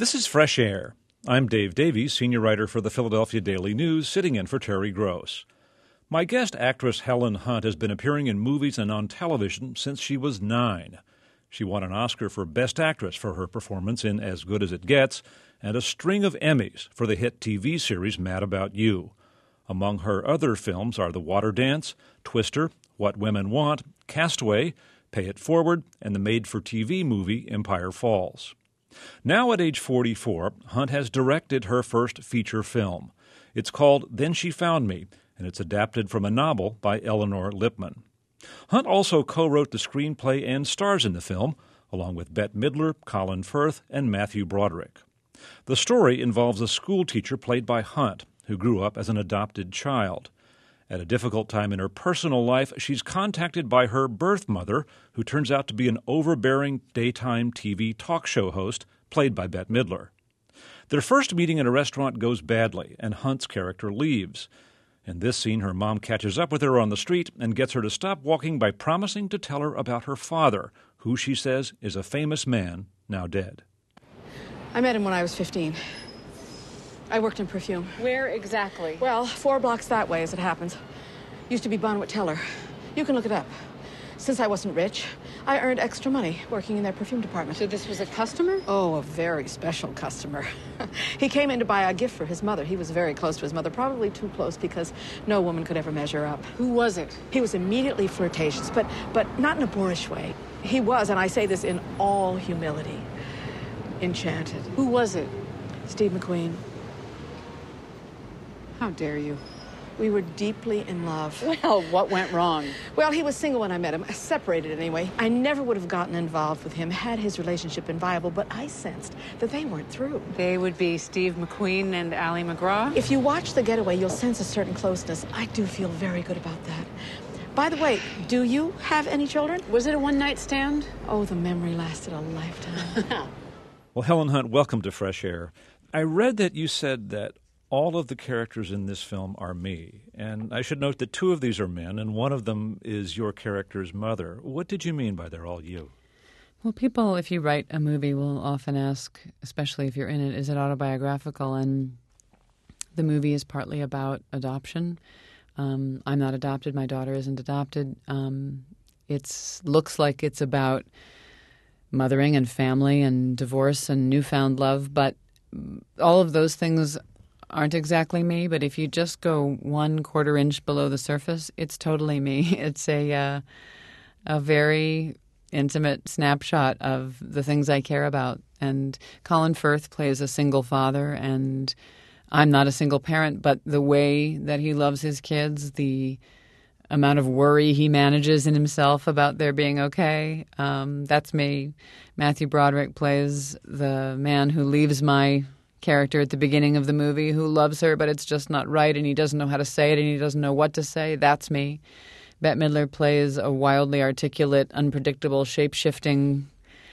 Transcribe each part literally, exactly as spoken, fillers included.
This is Fresh Air. I'm Dave Davies, senior writer for the Philadelphia Daily News, sitting in for Terry Gross. My guest actress Helen Hunt has been appearing in movies and on television since she was nine. She won an Oscar for Best Actress for her performance in As Good as It Gets, and a string of Emmys for the hit T V series Mad About You. Among her other films are The Water Dance, Twister, What Women Want, Castaway, Pay It Forward, and the made-for-T V movie Empire Falls. Now at age forty-four, Hunt has directed her first feature film. It's called Then She Found Me, and it's adapted from a novel by Eleanor Lipman. Hunt also co-wrote the screenplay and stars in the film, along with Bette Midler, Colin Firth, and Matthew Broderick. The story involves a schoolteacher played by Hunt, who grew up as an adopted child. At a difficult time in her personal life, she's contacted by her birth mother, who turns out to be an overbearing daytime T V talk show host played by Bette Midler. Their first meeting in a restaurant goes badly, and Hunt's character leaves. In this scene, her mom catches up with her on the street and gets her to stop walking by promising to tell her about her father, who she says is a famous man, now dead. I met him when I was fifteen. I worked in perfume. Where exactly? Well, four blocks that way, as it happens. Used to be Bonwit Teller. You can look it up. Since I wasn't rich, I earned extra money working in their perfume department. So this was a customer? Oh, a very special customer. He came in to buy a gift for his mother. He was very close to his mother, probably too close because no woman could ever measure up. Who was it? He was immediately flirtatious, but, but not in a boorish way. He was, and I say this in all humility, enchanted. Who was it? Steve McQueen. How dare you? We were deeply in love. Well, what went wrong? Well, he was single when I met him, separated anyway. I never would have gotten involved with him had his relationship been viable, but I sensed that they weren't through. They would be Steve McQueen and Ally McGraw? If you watch The Getaway, you'll sense a certain closeness. I do feel very good about that. By the way, do you have any children? Was it a one-night stand? Oh, the memory lasted a lifetime. Well, Helen Hunt, welcome to Fresh Air. I read that you said that all of the characters in this film are me. And I should note that two of these are men, and one of them is your character's mother. What did you mean by they're all you? Well, people, if you write a movie, will often ask, especially if you're in it, is it autobiographical? And the movie is partly about adoption. Um, I'm not adopted. My daughter isn't adopted. Um, it looks like it's about mothering and family and divorce and newfound love, but all of those things aren't exactly me, but if you just go one quarter inch below the surface, it's totally me. It's a uh, a very intimate snapshot of the things I care about. And Colin Firth plays a single father, and I'm not a single parent, but the way that he loves his kids, the amount of worry he manages in himself about their being okay, um, that's me. Matthew Broderick plays the man who leaves my character at the beginning of the movie, who loves her, but it's just not right, and he doesn't know how to say it, and he doesn't know what to say. That's me. Bette Midler plays a wildly articulate, unpredictable, shape-shifting,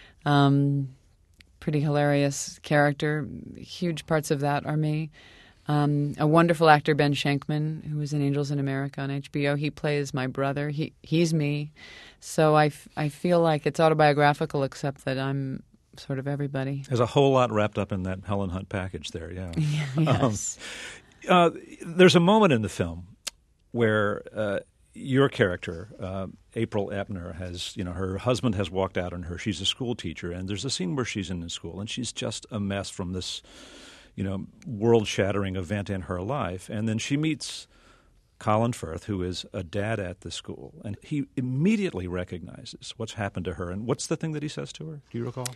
um, pretty hilarious character. Huge parts of that are me. Um, a wonderful actor, Ben Schenkman, who was in Angels in America on H B O, he plays my brother. He He's me. So I, f- I feel like it's autobiographical, except that I'm sort of everybody. There's a whole lot wrapped up in that Helen Hunt package there, yeah. Yes. Um, uh, there's a moment in the film where uh, your character, uh, April Ebner, has, you know, her husband has walked out on her. She's a school teacher, and there's a scene where she's in the school, and she's just a mess from this, you know, world-shattering event in her life. And then she meets Colin Firth, who is a dad at the school, and he immediately recognizes what's happened to her. And what's the thing that he says to her? Do you recall?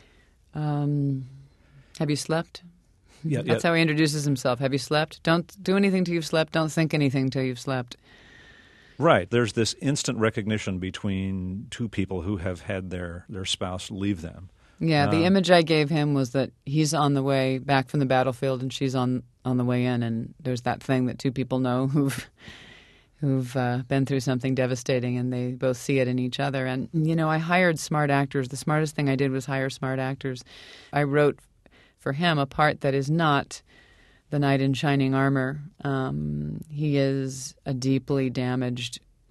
Um, have you slept? Yeah, That's yeah. how he introduces himself. Have you slept? Don't do anything till you've slept. Don't think anything till you've slept. Right. There's this instant recognition between two people who have had their, their spouse leave them. Yeah, the Um, image I gave him was that he's on the way back from the battlefield and she's on, on the way in, and there's that thing that two people know who've who've uh, been through something devastating, and they both see it in each other. And, you know, I hired smart actors. The smartest thing I did was hire smart actors. I wrote for him a part that is not the knight in shining armor. Um, he is a deeply damaged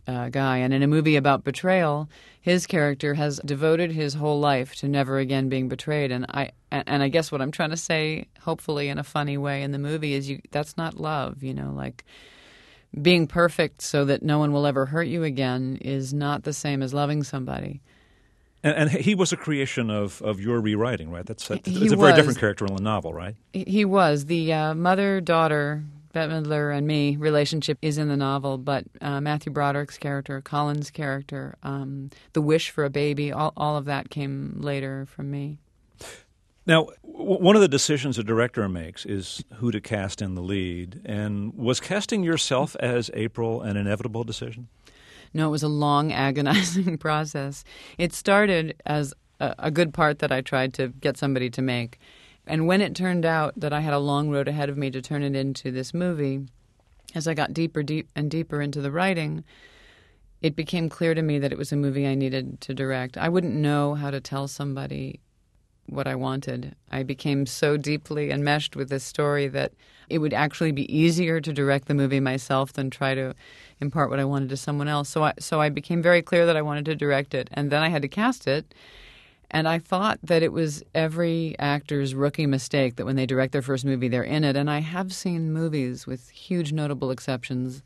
uh, guy. And in a movie about betrayal, his character has devoted his whole life to never again being betrayed. And I and, and I guess what I'm trying to say, hopefully in a funny way in the movie, is you that's not love, you know, like being perfect so that no one will ever hurt you again is not the same as loving somebody. And, and he was a creation of, of your rewriting, right? That's, that's He it's a very was. different character in the novel, right? He was. The uh, mother-daughter, Bette Midler and me, relationship is in the novel, but uh, Matthew Broderick's character, Colin's character, um, the wish for a baby, all, all of that came later from me. Now, w- one of the decisions a director makes is who to cast in the lead. And was casting yourself as April an inevitable decision? No, it was a long, agonizing process. It started as a, a good part that I tried to get somebody to make. And when it turned out that I had a long road ahead of me to turn it into this movie, as I got deeper, deep and deeper into the writing, it became clear to me that it was a movie I needed to direct. I wouldn't know how to tell somebody what I wanted. I became so deeply enmeshed with this story that it would actually be easier to direct the movie myself than try to impart what I wanted to someone else. So I, so I became very clear that I wanted to direct it, and then I had to cast it. And I thought that it was every actor's rookie mistake that when they direct their first movie, they're in it. And I have seen movies, with huge notable exceptions,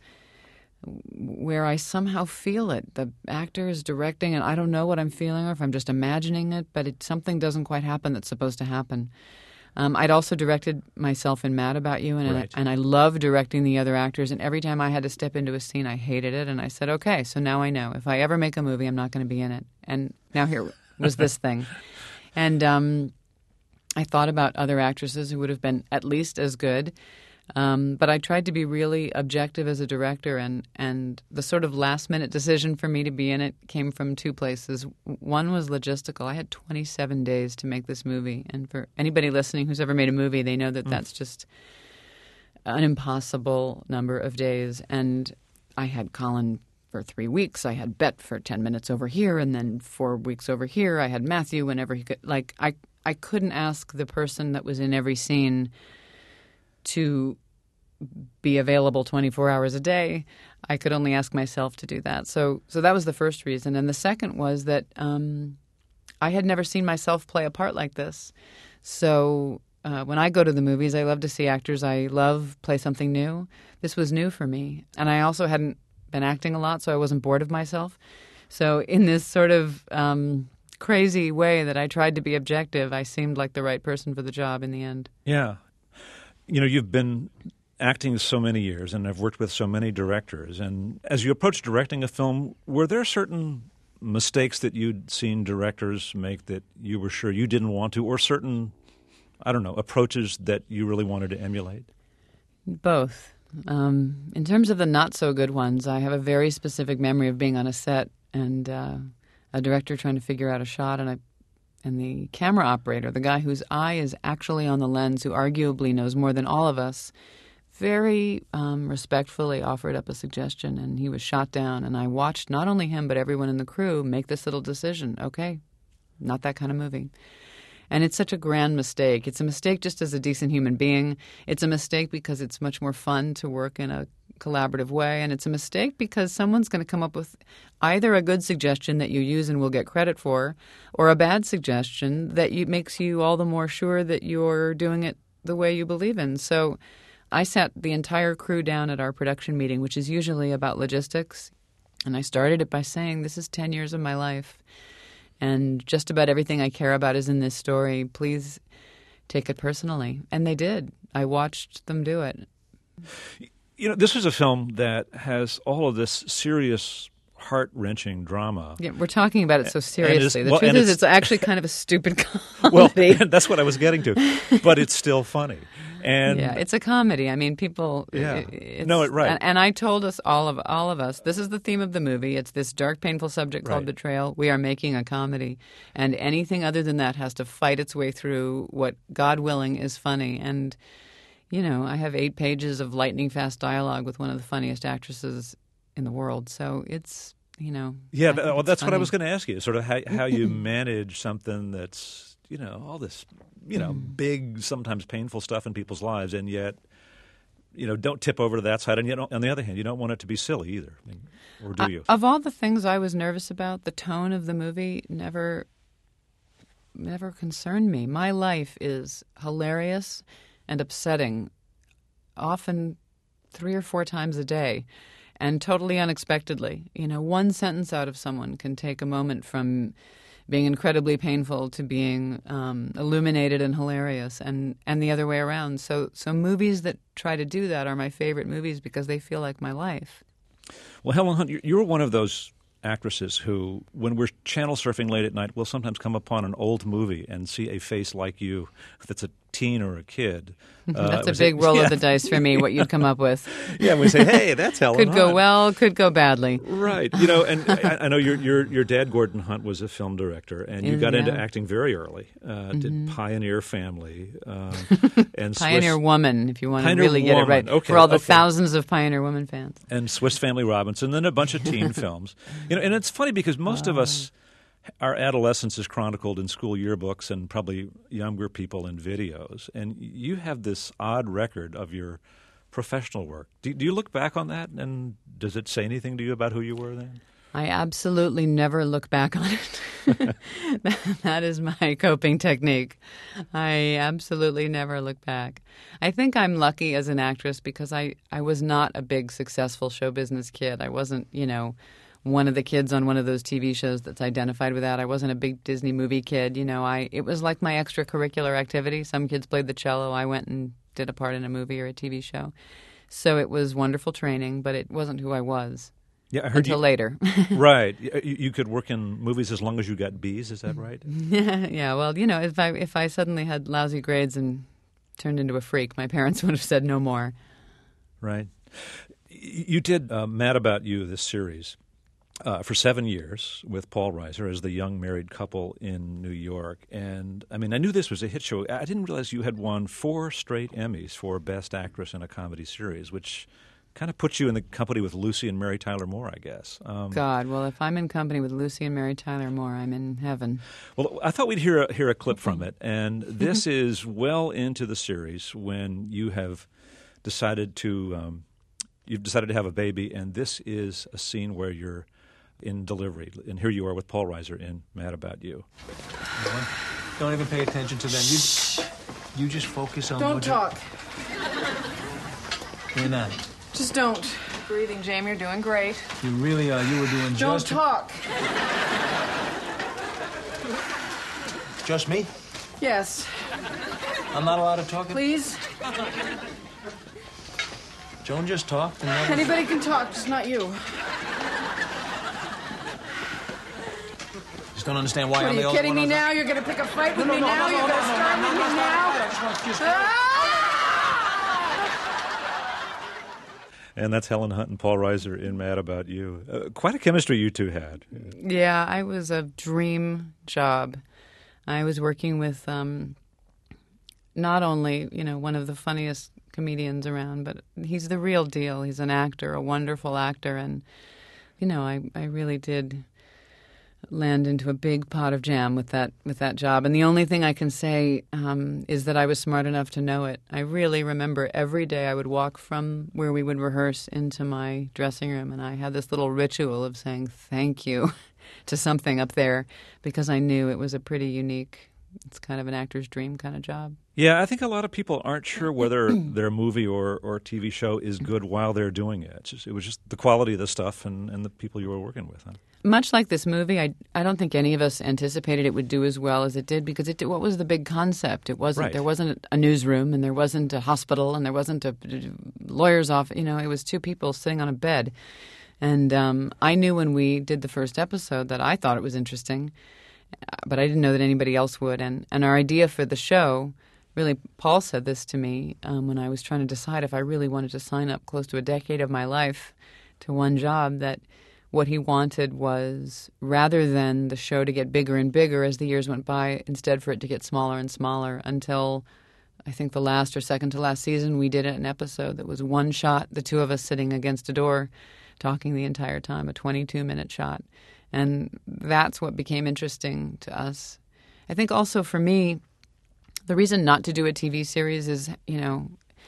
where I somehow feel it. The actor is directing, and I don't know what I'm feeling or if I'm just imagining it, but it, something doesn't quite happen that's supposed to happen. Um, I'd also directed myself in Mad About You, and, Right. I, and I love directing the other actors. And every time I had to step into a scene, I hated it. And I said, okay, so now I know. If I ever make a movie, I'm not going to be in it. And now here was this thing. And um, I thought about other actresses who would have been at least as good. Um, but I tried to be really objective as a director, and, and the sort of last-minute decision for me to be in it came from two places. One was logistical. I had twenty-seven days to make this movie, and for anybody listening who's ever made a movie, they know that mm. that's just an impossible number of days. And I had Colin for three weeks. I had Bette for ten minutes over here, and then four weeks over here. I had Matthew whenever he could. Like, I, I couldn't ask the person that was in every scene to be available twenty-four hours a day. I could only ask myself to do that. So so that was the first reason. And the second was that um, I had never seen myself play a part like this. So uh, when I go to the movies, I love to see actors I love play something new. This was new for me. And I also hadn't been acting a lot, so I wasn't bored of myself. So in this sort of um, crazy way that I tried to be objective, I seemed like the right person for the job in the end. Yeah. You know, you've been acting so many years and have worked with so many directors. And as you approached directing a film, were there certain mistakes that you'd seen directors make that you were sure you didn't want to, or certain, I don't know, approaches that you really wanted to emulate? Both. Um, in terms of the not-so-good ones, I have a very specific memory of being on a set and uh, a director trying to figure out a shot, and I And the camera operator, the guy whose eye is actually on the lens, who arguably knows more than all of us, very um, respectfully offered up a suggestion, and he was shot down. And I watched not only him but everyone in the crew make this little decision. Okay, not that kind of movie. And it's such a grand mistake. It's a mistake just as a decent human being. It's a mistake because it's much more fun to work in a collaborative way, and it's a mistake because someone's going to come up with either a good suggestion that you use and will get credit for, or a bad suggestion that you, makes you all the more sure that you're doing it the way you believe in. So I sat the entire crew down at our production meeting, which is usually about logistics, and I started it by saying, this is ten years of my life, and just about everything I care about is in this story. Please take it personally. And they did. I watched them do it. You know, this is a film that has all of this serious, heart-wrenching drama. Yeah, we're talking about it so seriously. The well, truth is it's, it's actually kind of a stupid comedy. Well, that's what I was getting to. But it's still funny. And yeah, it's a comedy. I mean, people. Yeah. It's, no, it right. And, and I told us all of all of us. This is the theme of the movie. It's this dark, painful subject called right. betrayal. We are making a comedy, and anything other than that has to fight its way through what, God willing, is funny. And you know, I have eight pages of lightning fast dialogue with one of the funniest actresses in the world. So it's you know. Yeah, that, well, that's funny. what I was going to ask you. Sort of how how you manage something that's, you know, all this, you know, mm. big, sometimes painful stuff in people's lives, and yet you know, don't tip over to that side. And you don't, on the other hand, you don't want it to be silly either. I mean, or do you? Uh, of all the things I was nervous about, the tone of the movie never, never concerned me. My life is hilarious and upsetting, often three or four times a day, and totally unexpectedly. You know, one sentence out of someone can take a moment from being incredibly painful to being um, illuminated and hilarious, and, and the other way around. So, so movies that try to do that are my favorite movies because they feel like my life. Well, Helen Hunt, you're one of those actresses who, when we're channel surfing late at night, will sometimes come upon an old movie and see a face like you that's a teen or a kid. Uh, that's a big roll yeah. of the dice for me, what you'd come up with. Yeah, we say, hey, that's Helen Could Hunt. go well, could go badly. Right. You know, and I, I know your, your your dad, Gordon Hunt, was a film director, and you Yeah, got into yeah. acting very early. Uh, Mm-hmm. Did Pioneer Family. Um, and Pioneer Swiss, Woman, if you want Pioneer to really get Woman. it right. Okay, For all the okay. thousands of Pioneer Woman fans. and Swiss Family Robinson, then a bunch of teen films. You know, and it's funny because most of us, our adolescence is chronicled in school yearbooks and probably younger people in videos. And you have this odd record of your professional work. Do, do you look back on that, and does it say anything to you about who you were then? I absolutely never look back on it. That is my coping technique. I absolutely never look back. I think I'm lucky as an actress because I, I was not a big successful show business kid. I wasn't, you know, one of the kids on one of those T V shows that's identified with that. I wasn't a big Disney movie kid. You know, I it was like my extracurricular activity. Some kids played the cello. I went and did a part in a movie or a T V show. So it was wonderful training, but it wasn't who I was. Yeah, I heard until you, later. Right. You, you could work in movies as long as you got B's, is that right? Yeah, well, you know, if I if I suddenly had lousy grades and turned into a freak, my parents would have said no more. Right. You did uh, Mad About You, this series, uh, for seven years with Paul Reiser as the young married couple in New York. And, I mean, I knew this was a hit show. I didn't realize you had won four straight Emmys for Best Actress in a Comedy Series, which kind of puts you in the company with Lucy and Mary Tyler Moore, I guess. Um, God, well, if I'm in company with Lucy and Mary Tyler Moore, I'm in heaven. Well, I thought we'd hear a, hear a clip from it, and this is well into the series when you have decided to um, you've decided to have a baby, and this is a scene where you're in delivery, and here you are with Paul Reiser in Mad About You. Don't even pay attention to them. You, you just focus on. Don't what talk. You, you're not. Just don't. Breathing, Jamie. You're doing great. You really are. You were doing Don't just. talk. Just me? Yes. I'm not allowed to talk. Please. Joan just talked. And that was- Anybody can talk, just not you. Just don't understand why What, I'm are the you only kidding one me on- now? You're going to pick a fight with No, me no, no, now? no, You're no, going to no, start no, with no, me no, now? I just want- just- Ah! And that's Helen Hunt and Paul Reiser in Mad About You. Uh, quite a chemistry you two had. Yeah, I was a dream job. I was working with um, not only, you know, one of the funniest comedians around, but he's the real deal. He's an actor, a wonderful actor, and, you know, I, I really did land into a big pot of jam with that with that job. And the only thing I can say um, is that I was smart enough to know it. I really remember every day I would walk from where we would rehearse into my dressing room, and I had this little ritual of saying thank you to something up there because I knew it was a pretty unique, it's kind of an actor's dream kind of job. Yeah, I think a lot of people aren't sure whether their movie or, or T V show is good while they're doing it. It's just, it was just the quality of the stuff and, and the people you were working with. Huh? Much like this movie, I I don't think any of us anticipated it would do as well as it did because it did, what was the big concept? It wasn't Right. There wasn't a newsroom and there wasn't a hospital and there wasn't a lawyer's office. You know, it was two people sitting on a bed. And um, I knew when we did the first episode that I thought it was interesting, but I didn't know that anybody else would. And, and our idea for the show, really, Paul said this to me um, when I was trying to decide if I really wanted to sign up close to a decade of my life to one job, that what he wanted was, rather than the show to get bigger and bigger as the years went by, instead for it to get smaller and smaller until I think the last or second to last season we did an episode that was one shot, the two of us sitting against a door talking the entire time, a twenty-two minute shot. And that's what became interesting to us. I think also for me, the reason not to do a T V series is, you know,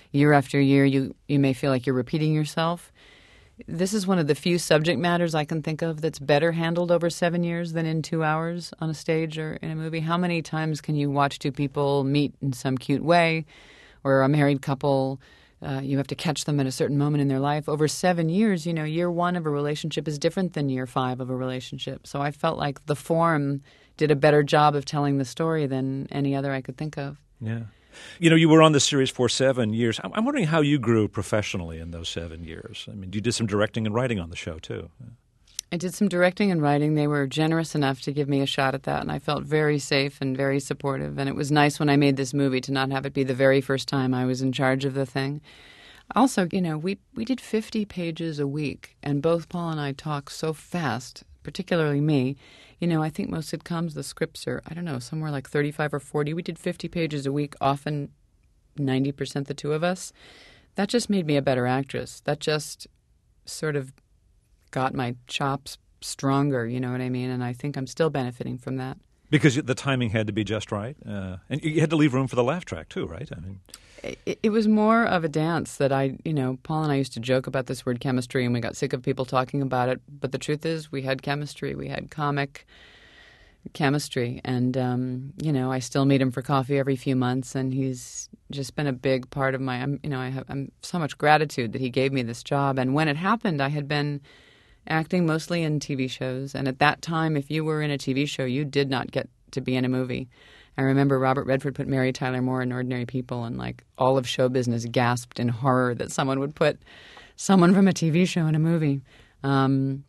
year after year, you, you may feel like you're repeating yourself. This is one of the few subject matters I can think of that's better handled over seven years than in two hours on a stage or in a movie. How many times can you watch two people meet in some cute way, or a married couple, uh, you have to catch them at a certain moment in their life? Over seven years, you know, year one of a relationship is different than year five of a relationship. So I felt like the form did a better job of telling the story than any other I could think of. Yeah. You know, you were on the series for seven years. I'm wondering how you grew professionally in those seven years. I mean, you did some directing and writing on the show, too. I did some directing and writing. They were generous enough to give me a shot at that, and I felt very safe and very supportive. And it was nice when I made this movie to not have it be the very first time I was in charge of the thing. Also, you know, we, we did fifty pages a week, and both Paul and I talk so fast, particularly me. You know, I think most sitcoms, the scripts are, I don't know, somewhere like thirty-five or forty. We did fifty pages a week, often ninety percent the two of us. That just made me a better actress. That just sort of got my chops stronger, you know what I mean? And I think I'm still benefiting from that. Because the timing had to be just right. Uh, and you had to leave room for the laugh track, too, right? I mean, It, it was more of a dance that I, you know, Paul and I used to joke about this word chemistry, and we got sick of people talking about it. But the truth is, we had chemistry. We had comic chemistry. And, um, you know, I still meet him for coffee every few months, and he's just been a big part of my, I'm, you know, I have I'm so much gratitude that he gave me this job. And when it happened, I had been acting mostly in T V shows. And at that time, if you were in a T V show, you did not get to be in a movie. I remember Robert Redford put Mary Tyler Moore in Ordinary People, and like all of show business gasped in horror that someone would put someone from a T V show in a movie. Um,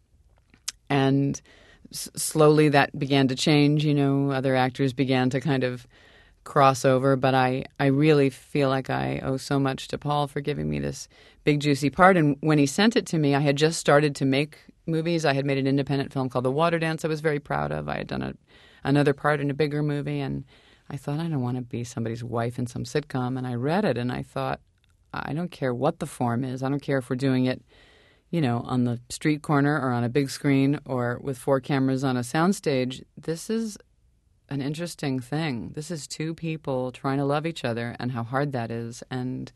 and s- slowly that began to change. You know, other actors began to kind of cross over, but I, I really feel like I owe so much to Paul for giving me this big, juicy part. And when he sent it to me, I had just started to make movies. I had made an independent film called The Water Dance I was very proud of. I had done a another part in a bigger movie, and I thought, I don't want to be somebody's wife in some sitcom. And I read it, and I thought, I don't care what the form is. I don't care if we're doing it, you know, on the street corner or on a big screen or with four cameras on a soundstage. This is an interesting thing. This is two people trying to love each other, and how hard that is. And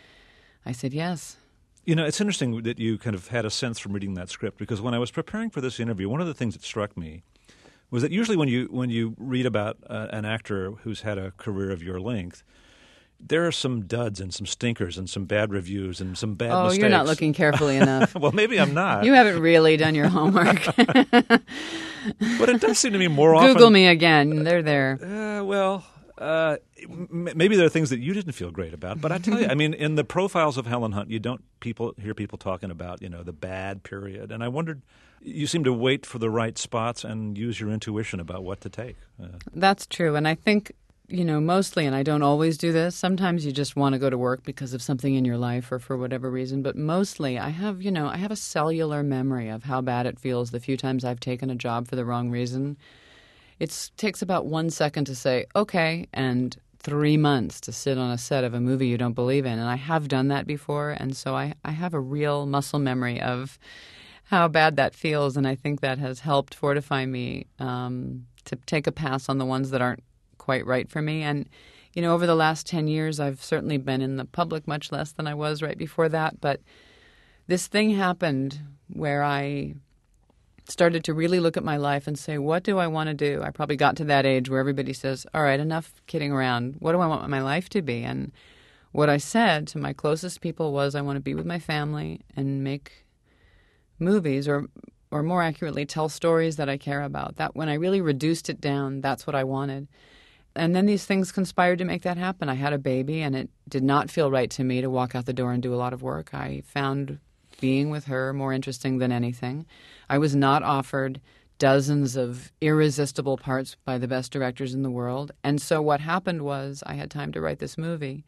I said yes. You know, it's interesting that you kind of had a sense from reading that script, because when I was preparing for this interview, one of the things that struck me was that usually when you when you read about uh, an actor who's had a career of your length, there are some duds and some stinkers and some bad reviews and some bad oh, mistakes. You're not looking carefully enough. Well, maybe I'm not. You haven't really done your homework. But it does seem to me more often... Google me again. They're there. Uh, well, uh, m- maybe there are things that you didn't feel great about. But I tell you, I mean, in the profiles of Helen Hunt, you don't people hear people talking about, you know, the bad period. And I wondered... You seem to wait for the right spots and use your intuition about what to take. Uh, That's true. And I think, you know, mostly, and I don't always do this, sometimes you just want to go to work because of something in your life or for whatever reason. But mostly I have, you know, I have a cellular memory of how bad it feels the few times I've taken a job for the wrong reason. It takes about one second to say, okay, and three months to sit on a set of a movie you don't believe in. And I have done that before. And so I, I have a real muscle memory of how bad that feels, and I think that has helped fortify me um, to take a pass on the ones that aren't quite right for me. And, you know, over the last ten years, I've certainly been in the public much less than I was right before that, but this thing happened where I started to really look at my life and say, what do I want to do? I probably got to that age where everybody says, all right, enough kidding around. What do I want my life to be? And what I said to my closest people was, I want to be with my family and make movies, or or more accurately, tell stories that I care about. That when I really reduced it down, that's what I wanted. And then these things conspired to make that happen. I had a baby, and it did not feel right to me to walk out the door and do a lot of work. I found being with her more interesting than anything. I was not offered dozens of irresistible parts by the best directors in the world. And so what happened was I had time to write this movie.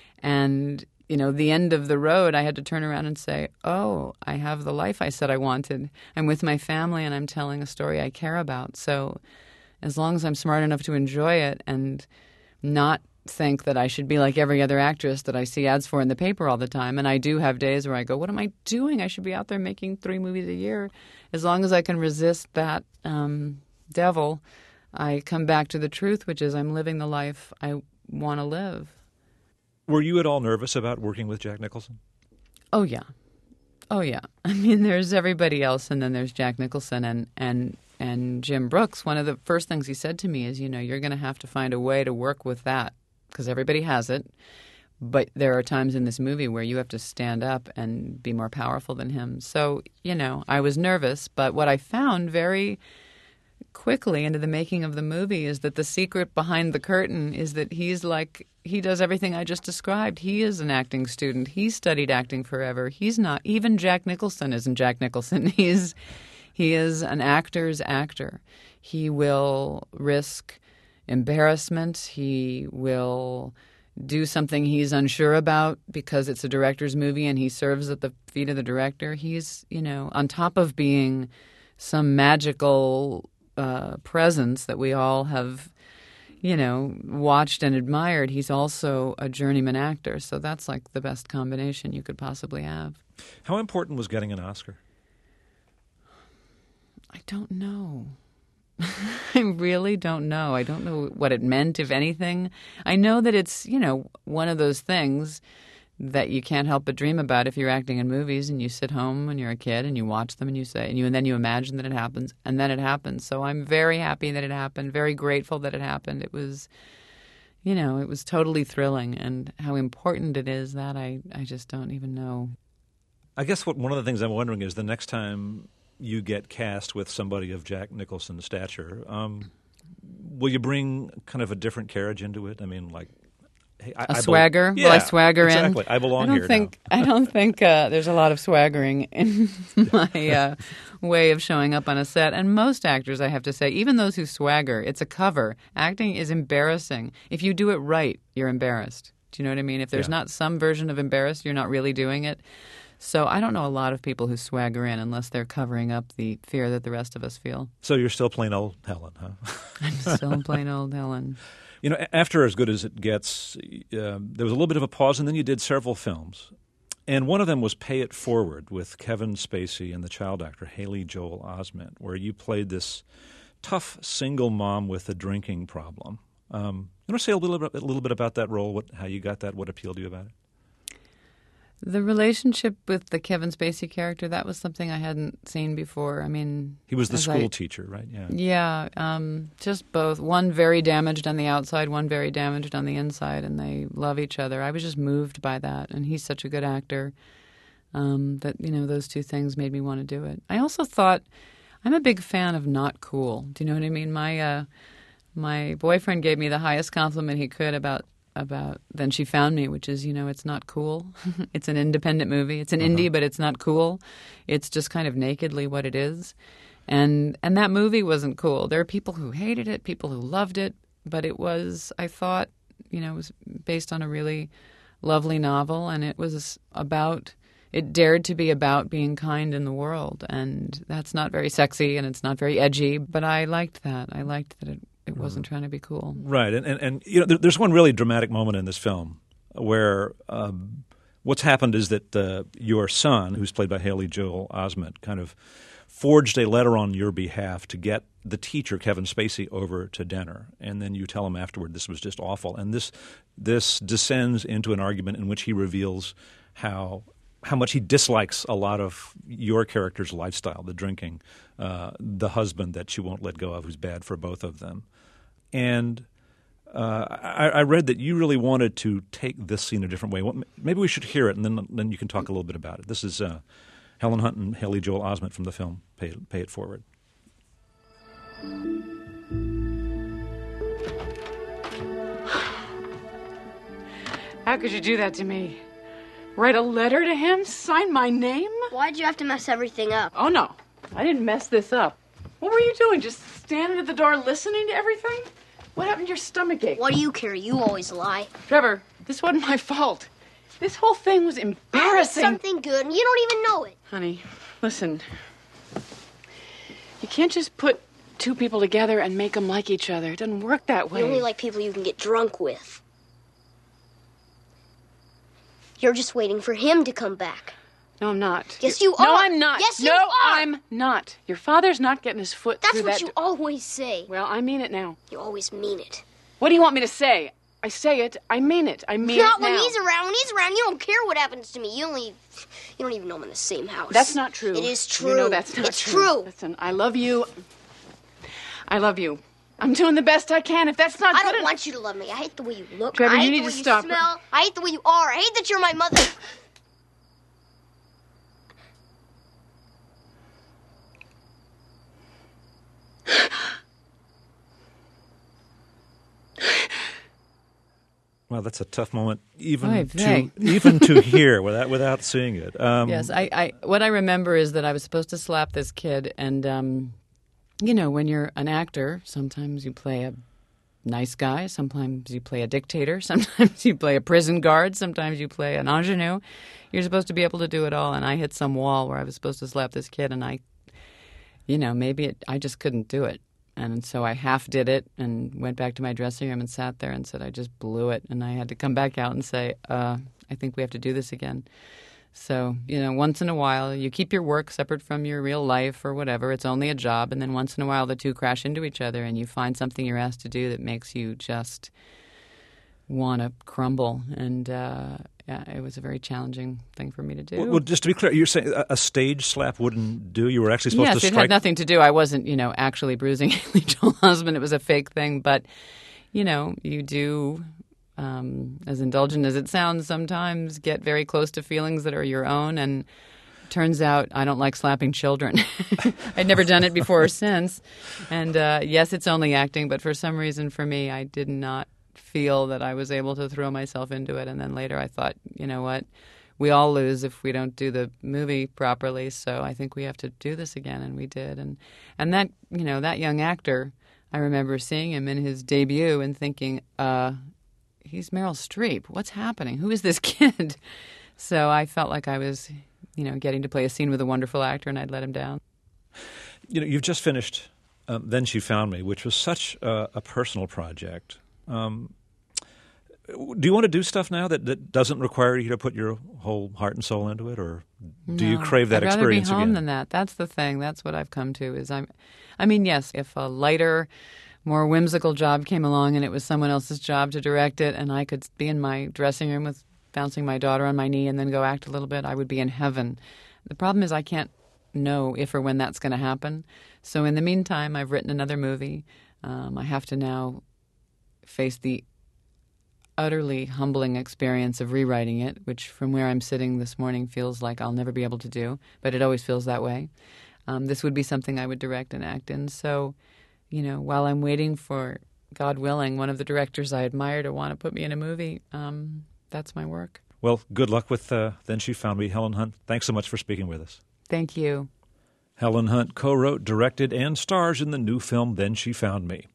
And you know, the end of the road, I had to turn around and say, oh, I have the life I said I wanted. I'm with my family, and I'm telling a story I care about. So as long as I'm smart enough to enjoy it and not think that I should be like every other actress that I see ads for in the paper all the time, and I do have days where I go, what am I doing? I should be out there making three movies a year. As long as I can resist that um, devil, I come back to the truth, which is I'm living the life I want to live. Were you at all nervous about working with Jack Nicholson? Oh, yeah. Oh, yeah. I mean, there's everybody else, and then there's Jack Nicholson and, and, and Jim Brooks. One of the first things he said to me is, you know, you're going to have to find a way to work with that because everybody has it. But there are times in this movie where you have to stand up and be more powerful than him. So, you know, I was nervous, but what I found very quickly into the making of the movie is that the secret behind the curtain is that he's like, he does everything I just described. He is an acting student. He studied acting forever. He's not, even Jack Nicholson isn't Jack Nicholson. He's, he is an actor's actor. He will risk embarrassment. He will do something he's unsure about because it's a director's movie and he serves at the feet of the director. He's, you know, on top of being some magical uh, presence that we all have, you know, watched and admired, he's also a journeyman actor. So that's like the best combination you could possibly have. How important was getting an Oscar? I don't know. I really don't know. I don't know what it meant, if anything. I know that it's, you know, one of those things that you can't help but dream about if you're acting in movies and you sit home when you're a kid and you watch them and you say, and you and then you imagine that it happens, and then it happens. So I'm very happy that it happened, very grateful that it happened. It was, you know, it was totally thrilling, and how important it is, that I, I just don't even know. I guess what one of the things I'm wondering is the next time you get cast with somebody of Jack Nicholson's stature, um, will you bring kind of a different carriage into it? I mean, like hey, I, a I swagger? Be- will yeah, I swagger exactly. in? Exactly. I belong I don't here think, now. I don't think uh, there's a lot of swaggering in my uh, way of showing up on a set. And most actors, I have to say, even those who swagger, it's a cover. Acting is embarrassing. If you do it right, you're embarrassed. Do you know what I mean? If there's Yeah. not some version of embarrassed, you're not really doing it. So I don't know a lot of people who swagger in unless they're covering up the fear that the rest of us feel. So you're still plain old Helen, huh? I'm still plain old Helen. You know, after As Good as It Gets, uh, there was a little bit of a pause, and then you did several films. And one of them was Pay It Forward with Kevin Spacey and the child actor Haley Joel Osment, where you played this tough single mom with a drinking problem. Um, you want to say a little bit, a little bit about that role, what, how you got that, what appealed to you about it? The relationship with the Kevin Spacey character, that was something I hadn't seen before. I mean... He was the as school I, teacher, right? Yeah. Yeah, um, just both. One very damaged on the outside, one very damaged on the inside, and they love each other. I was just moved by that, and he's such a good actor um, that, you know, those two things made me want to do it. I also thought, I'm a big fan of not cool. Do you know what I mean? My, uh, my boyfriend gave me the highest compliment he could about about Then She Found Me, which is, you know, it's not cool. It's an independent movie. It's an uh-huh. indie, but it's not cool. It's just kind of nakedly what it is. And and that movie wasn't cool. There are people who hated it, people who loved it, but it was, I thought, you know, it was based on a really lovely novel, and it was about, it dared to be about being kind in the world. And that's not very sexy, and it's not very edgy, but I liked that. I liked that it It wasn't trying to be cool. Right. And, and, and you know, there, there's one really dramatic moment in this film where um, what's happened is that uh, your son, who's played by Haley Joel Osment, kind of forged a letter on your behalf to get the teacher, Kevin Spacey, over to dinner. And then you tell him afterward this was just awful. And this this descends into an argument in which he reveals how how much he dislikes a lot of your character's lifestyle, the drinking, uh, the husband that she won't let go of who's bad for both of them. And uh, I, I read that you really wanted to take this scene a different way. Maybe we should hear it, and then then you can talk a little bit about it. This is uh, Helen Hunt and Haley Joel Osment from the film Pay It, Pay It Forward. How could you do that to me? Write a letter to him? Sign my name? Why'd you have to mess everything up? Oh, no. I didn't mess this up. What were you doing? Just standing at the door listening to everything? What happened to your stomach ache? What do you care? You always lie. Trevor, this wasn't my fault. This whole thing was embarrassing. Something good, and you don't even know it. Honey, listen. You can't just put two people together and make them like each other. It doesn't work that way. You only like people you can get drunk with. You're just waiting for him to come back. No, I'm not. Yes, You're... you are. No, I'm not. Yes, you no, are. I'm not. Your father's not getting his foot That's through what that... you always say. Well, I mean it now. You always mean it. What do you want me to say? I say it. I mean it. I mean Not it when now. he's around. When he's around, you don't care what happens to me. You only, you don't even know I'm in the same house. That's not true. It is true. You know that's not it's true. true. Listen, I love you. I love you. I'm doing the best I can. If that's not I good don't en- want you to love me. I hate the way you look. Trevor, I hate you need the way to you stop. smell. I hate the way you are. I hate that you're my mother. Well, that's a tough moment, even Oy to vey. even to hear without without seeing it. Um, Yes, I, I. What I remember is that I was supposed to slap this kid, and um, you know, when you're an actor, sometimes you play a nice guy, sometimes you play a dictator, sometimes you play a prison guard, sometimes you play an ingenue. You're supposed to be able to do it all, and I hit some wall where I was supposed to slap this kid, and I, you know, maybe it, I just couldn't do it. And so I half did it and went back to my dressing room and sat there and said, I just blew it. And I had to come back out and say, uh, I think we have to do this again. So, you know, once in a while, you keep your work separate from your real life or whatever. It's only a job. And then once in a while, the two crash into each other and you find something you're asked to do that makes you just want to crumble. And uh, yeah, it was a very challenging thing for me to do. well, well, just to be clear, you're saying a, a stage slap wouldn't do? You were actually supposed Yes, to it strike? had nothing to do. I wasn't, you know, actually bruising Haley Joel Osment. It was a fake thing. But, you know, you do, um, as indulgent as it sounds, sometimes get very close to feelings that are your own. And turns out I don't like slapping children. I'd never done it before or since. And, uh, yes, it's only acting. But for some reason, for me, I did not feel that I was able to throw myself into it. And then later I thought, you know what? We all lose if we don't do the movie properly, so I think we have to do this again, and we did. And and that, you know, that young actor, I remember seeing him in his debut and thinking, uh, he's Meryl Streep. What's happening? Who is this kid? So I felt like I was, you know, getting to play a scene with a wonderful actor, and I'd let him down. You know, you've just finished um, Then She Found Me, which was such a, a personal project. Um, do you want to do stuff now that, that doesn't require you to put your whole heart and soul into it, or do you No, crave that I'd rather experience be home again? than that. That's the thing. That's what I've come to. Is I'm, I mean, yes, if a lighter, more whimsical job came along and it was someone else's job to direct it, and I could be in my dressing room with bouncing my daughter on my knee and then go act a little bit, I would be in heaven. The problem is I can't know if or when that's going to happen. So in the meantime, I've written another movie. Um, I have to now face the utterly humbling experience of rewriting it, which from where I'm sitting this morning feels like I'll never be able to do, but it always feels that way. Um, this would be something I would direct and act in. So, you know, while I'm waiting for, God willing, one of the directors I admire to want to put me in a movie, um, that's my work. Well, good luck with uh, Then She Found Me. Helen Hunt, thanks so much for speaking with us. Thank you. Helen Hunt co-wrote, directed, and stars in the new film Then She Found Me.